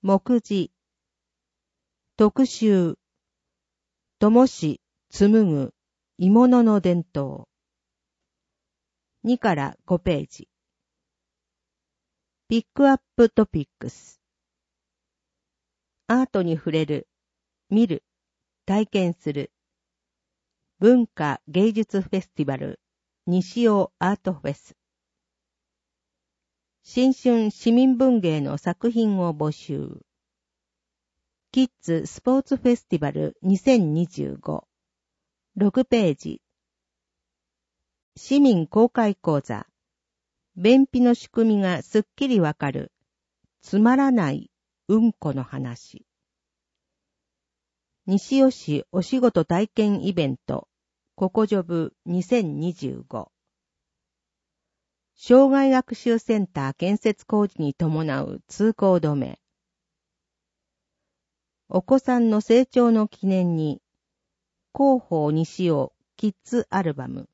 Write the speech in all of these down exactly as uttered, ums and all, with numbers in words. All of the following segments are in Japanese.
目次、特集、灯し、紡ぐ、鋳物の伝統。にからごページ。ピックアップトピックス。アートに触れる、見る、体験する。文化芸術フェスティバル、西尾アートフェス。新春市民文芸の作品を募集。キッズスポーツフェスティバルにせんにじゅうご。ろくページ。市民公開講座。便秘の仕組みがすっきりわかる。つまらないうんこの話。西尾市お仕事体験イベント。ココジョブにせんにじゅうご。障害学習センター建設工事に伴う通行止め。お子さんの成長の記念に、広報西尾キッズアルバム。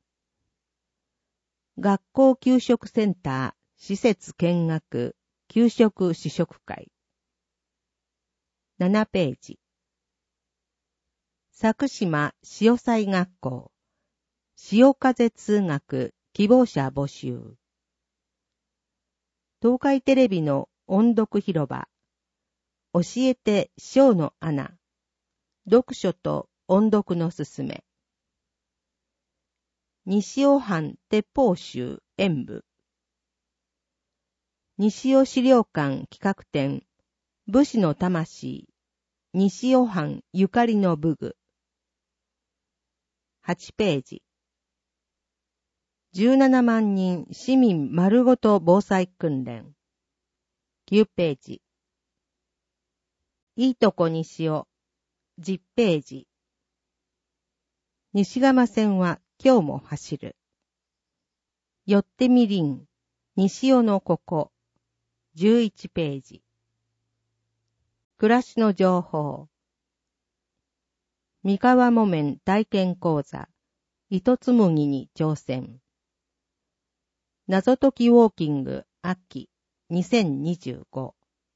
学校給食センター施設見学給食試食会。ななページ。佐久島潮祭学校。潮風通学希望者募集。東海テレビの音読広場。教えて小の穴。読書と音読のすすめ。西尾藩鉄砲集演舞。西尾資料館企画展。武士の魂。西尾藩ゆかりの武具。はちページ。じゅうななまんにん市民丸ごと防災訓練。きゅうページ。いいとこ西尾。じゅっページ。西蒲線は今日も走る。よってみりん。西尾のここ。じゅういちページ。暮らしの情報。三河木綿体験講座。糸紡ぎに挑戦。謎解きウォーキング秋にせんにじゅうご。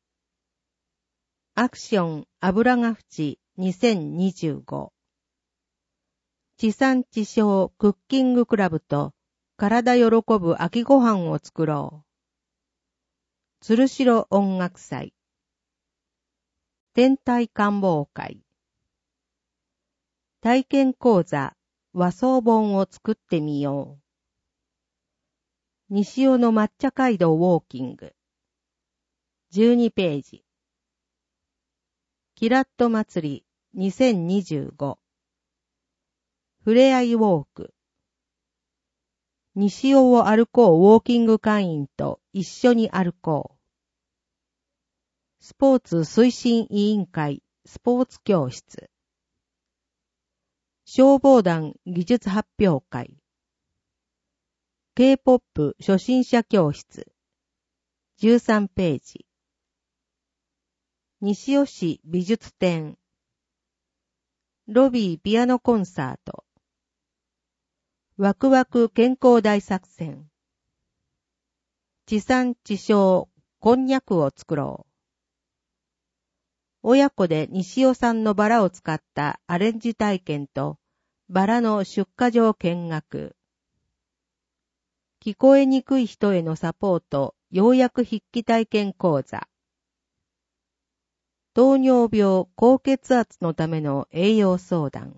アクション油が淵にせんにじゅうご。地産地消クッキングクラブと体喜ぶ秋ごはんを作ろう。鶴代音楽祭。天体観望会。体験講座和装本を作ってみよう。西尾の抹茶街道ウォーキング。じゅうにページ。キラッと祭りにせんにじゅうご。ふれあいウォーク。西尾を歩こうウォーキング会員と一緒に歩こう。スポーツ推進委員会スポーツ教室。消防団技術発表会。K-ポップ 初心者教室。じゅうさんページ。西尾市美術展。ロビーピアノコンサート。ワクワク健康大作戦。地産地消こんにゃくを作ろう。親子で西尾産のバラを使ったアレンジ体験とバラの出荷場見学。聞こえにくい人へのサポート、要約筆記体験講座。糖尿病、高血圧のための栄養相談。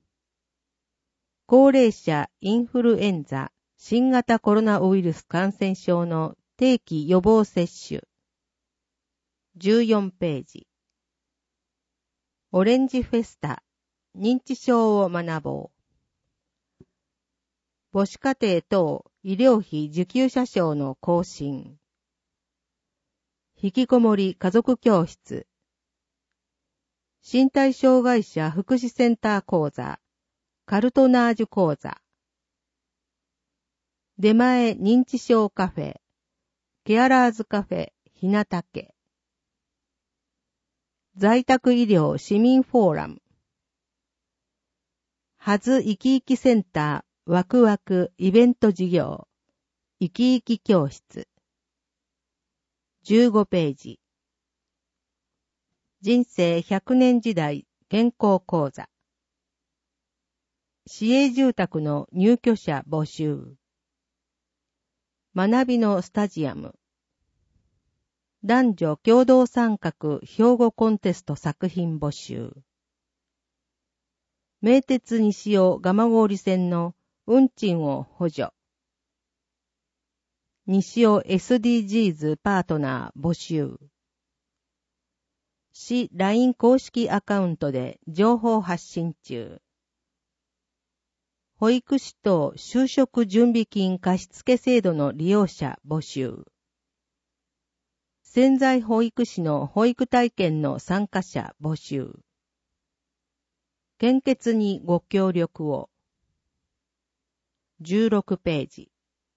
高齢者、インフルエンザ、新型コロナウイルス感染症の定期予防接種。じゅうよんページ。オレンジフェスタ、認知症を学ぼう。母子家庭等医療費受給者証の更新。引きこもり家族教室。身体障害者福祉センター講座。カルトナージュ講座。出前認知症カフェ。ケアラーズカフェひなたけ。在宅医療市民フォーラム。はずいきいきセンターワクワクイベント事業。いきいき教室。じゅうごページ。 人生ひゃくねん時代健康講座。市営住宅の入居者募集。学びのスタジアム。男女共同参画兵庫コンテスト作品募集。名鉄西尾蒲郡線の運賃を補助。西尾 エスディージーズ パートナー募集。市 ライン 公式アカウントで情報発信中。保育士等就職準備金貸付制度の利用者募集。潜在保育士の保育体験の参加者募集。献血にご協力を。じゅうろくページ。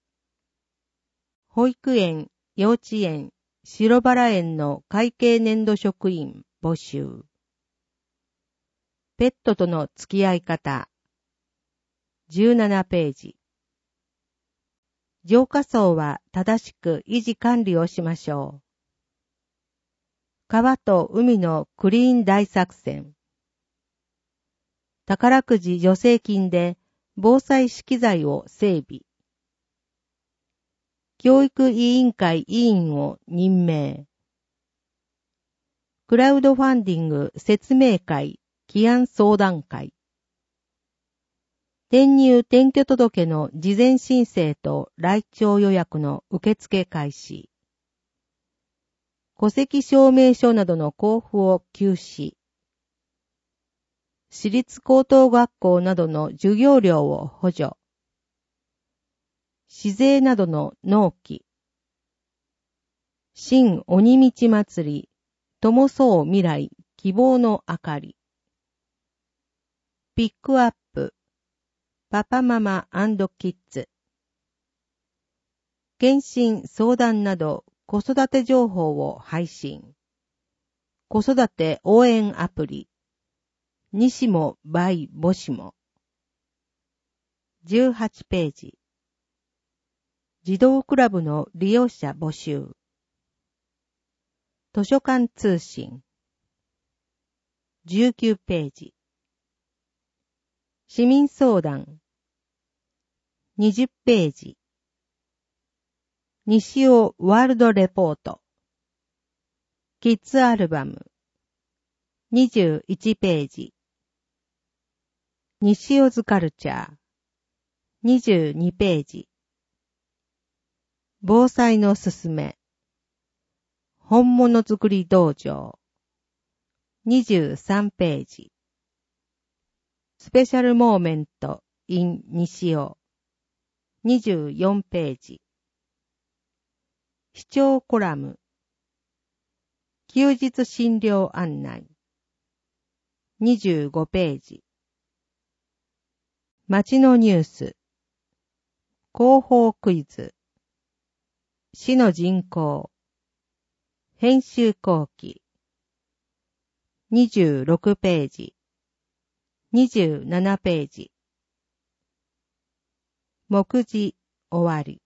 保育園、幼稚園、白バラ園の会計年度職員募集。ペットとの付き合い方。じゅうななページ。浄化槽は正しく維持管理をしましょう。川と海のクリーン大作戦。宝くじ助成金で防災資機材を整備。教育委員会委員を任命。クラウドファンディング説明会、起案相談会。転入転居届の事前申請と来庁予約の受付開始。戸籍証明書などの交付を休止。私立高等学校などの授業料を補助。市税などの納期。新鬼道祭り、灯そう未来、希望の明かり。ピックアップ、パパママ&キッズ。検診相談など子育て情報を配信。子育て応援アプリ。西も by 母子も。じゅうはちページ。児童クラブの利用者募集。図書館通信。じゅうきゅうページ。市民相談。にじゅうページ。西尾ワールドレポート。キッズアルバム。にじゅういちページ。西尾ズカルチャー。にじゅうにページ。防災のすすめ。本物づくり道場。にじゅうさんページ。スペシャルモーメント in 西尾。にじゅうよんページ。視聴コラム。休日診療案内。にじゅうごページ。街のニュース。広報クイズ。市の人口。編集後期。にじゅうろくページ。にじゅうななページ。目次終わり。